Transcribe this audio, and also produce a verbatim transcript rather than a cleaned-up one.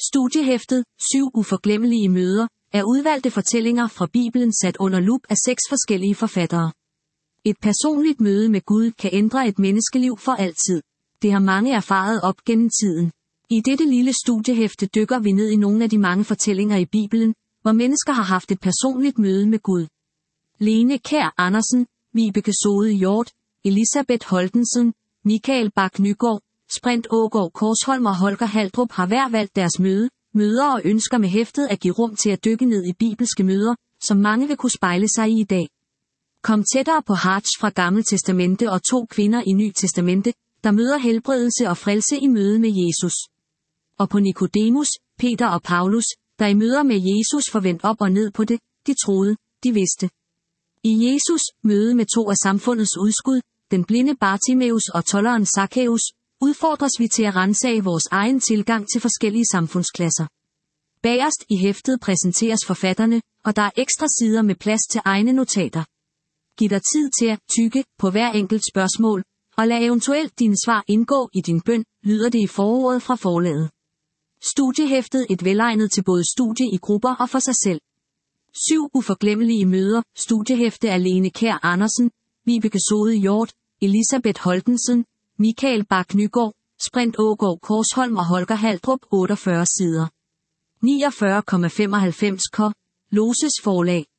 Studiehæftet, syv uforglemmelige møder, er udvalgte fortællinger fra Bibelen sat under lup af seks forskellige forfattere. Et personligt møde med Gud kan ændre et menneskeliv for altid. Det har mange erfaret op gennem tiden. I dette lille studiehæfte dykker vi ned i nogle af de mange fortællinger i Bibelen, hvor mennesker har haft et personligt møde med Gud. Lene Kjær Andersen, Vibeke Sode Hjort, Elisabeth Holtensen, Michael Bak Nygaard, Sprint Aagaard Korsholm og Holger Haldrup har hver valgt deres møde, møder og ønsker med hæftet at give rum til at dykke ned i bibelske møder, som mange vil kunne spejle sig i i dag. Kom tættere på Hajj fra Gammel Testamente og to kvinder i Ny Testamente, der møder helbredelse og frelse i møde med Jesus. Og på Nikodemus, Peter og Paulus, der i møder med Jesus får vendt op og ned på det, de troede, de vidste. I Jesus, møde med to af samfundets udskud, den blinde Bartimeus og tolderen Zakæus, udfordres vi til at ransage vores egen tilgang til forskellige samfundsklasser. Bagerst i hæftet præsenteres forfatterne, og der er ekstra sider med plads til egne notater. Giv dig tid til at tykke på hver enkelt spørgsmål, og lad eventuelt dine svar indgå i din bøn, lyder det i forordet fra forlaget. Studiehæftet et velegnet til både studie i grupper og for sig selv. Syv uforglemmelige møder, studiehæfte af Lene Kjær Andersen, Vibeke Sode Hjort, Elisabeth Holtensen, Michael Bak Nygaard, Sprint Aagaard Korsholm og Holger Haldrup otteogfyrre sider. niogfyrre komma femoghalvfems K. Loses forlag.